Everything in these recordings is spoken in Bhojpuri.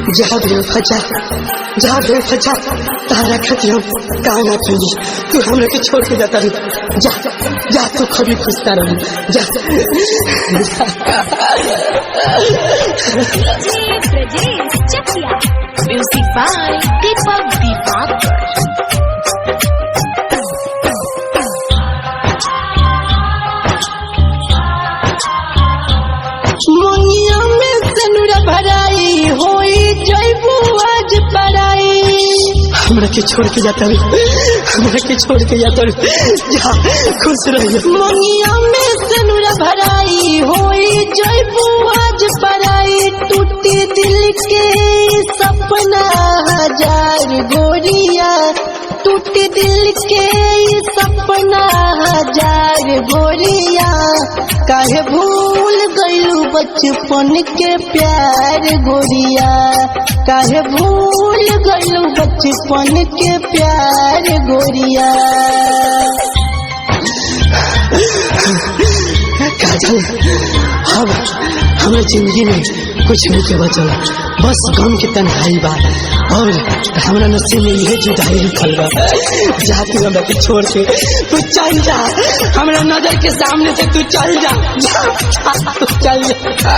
जहाँ भी फंसा तारा खती हम काना खंजी तू हमरा के छोड़ के जाता रही जा जा तू कभी खुशता रही जा म्यूजिक बाय दीपक दीपाकर। मोनिया में सनुरा भराई होई जयबू आज पराई हमरा के छोड़ के जाता रे जा खुश रहिए। मोनिया में सनुरा भराई होई जयबू आज पराई टूटी दिल के सपना हजार गोरिया टूटी दिल के सपना हजार गोरिया काहे भूल गयू बचपन के प्यार गोरिया काहे भूल गयू बचपन के प्यार गोरिया। काजल अब हमारे जिंदगी में कुछ नहीं के बचल बस गम के तन्हाई बा और हमारा नसीब में यह जुदाई लिखल बा। जा तू हमरा के छोड़ के तू चल जा हमारा नजर के सामने से तू चल जा तू चल जा।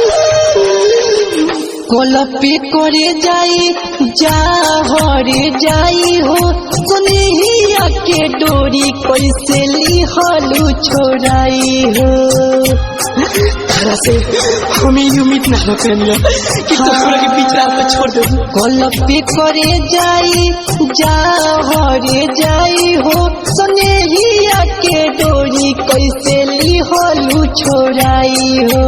कोलपी करे जाई जा हरे जाई हो सुनिया के डोरी कैसे लिहलू छोड़ाई हो तारा से हमें उम्मीद ना रखनी कि तोरा के बीच रात में छोड़ दे। कोलपी करे जाई जा हरे जाई हो सुनिया के डोरी कैसे लिहलू छोड़ाई हो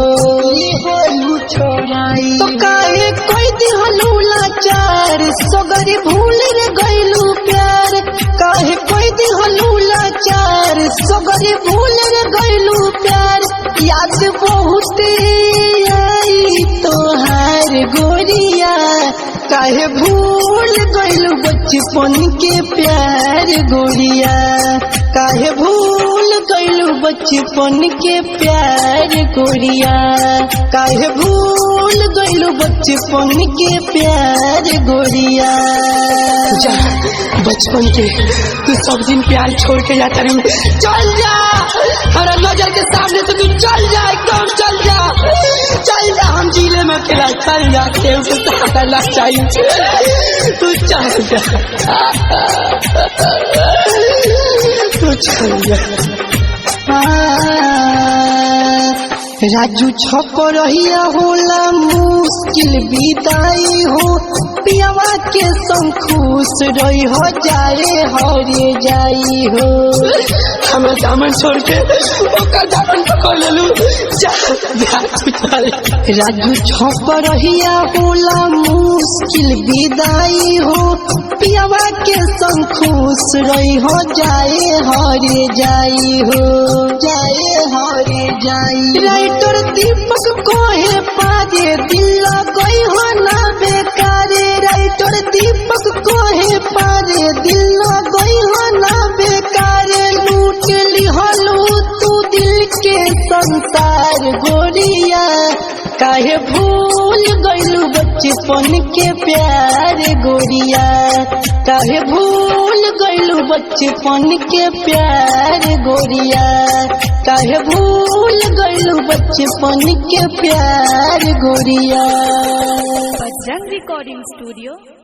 तो काहे कोई दिहलू लाचार सगरी भूल रे गइलू प्यार काहे कोई दिहलू लाचार सगरी भूल रे गइलू प्यार याद बहुत आई तोहार गोरिया काहे भूल गइलू बचपन के प्यार गोरिया काहे भूल गइलू बचपन के प्यार गोरिया काहे भूल गइलू बचपन के प्यार गोरिया। जा बचपन के तू सब दिन प्यार छोड़ के जाता रही चल जा हमारा नजर के सामने से तू चल जा एकदम चल जा हम जिले में अकेला चल जा केहू के सहारा ना चाहिए तू चल जा तू चल जा। राजू छप रहिया होला मुश्किल विदाई हो पियावा के संग खुश रही हो जाए हरे जाई हो हमें दामन छोड़ के ओकर दामन पकड़ लेलू जा राजू छप रहिया होला मुश्किल विदाई हो पियावा के संग खुश रही हो जाए हरे जाई हो राइटर दीपक कोहे पाजे दिल कोई हो ना बेकारे राइटर दीपक कोहे पाजे दिल कोई हो ना बेकारे लूट लिहलू तू दिल के संसार गोरिया काहे भूल गइलू बचपन के प्यार गोरिया काहे भूल गइलू बचपन के प्यार गोरिया काहे भूल गइलू बचपन के प्यार गोरिया। Bajrang recording studio.